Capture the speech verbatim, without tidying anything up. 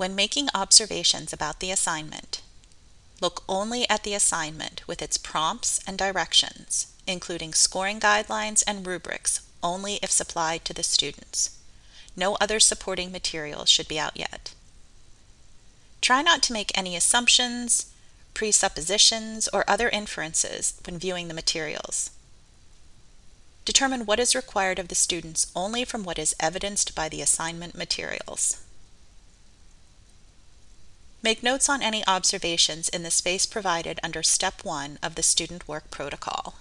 When making observations about the assignment, look only at the assignment with its prompts and directions, including scoring guidelines and rubrics only if supplied to the students. No other supporting materials should be out yet. Try not to make any assumptions, presuppositions, or other inferences when viewing the materials. Determine what is required of the students only from what is evidenced by the assignment materials. Make notes on any observations in the space provided under Step one of the Student Work Protocol.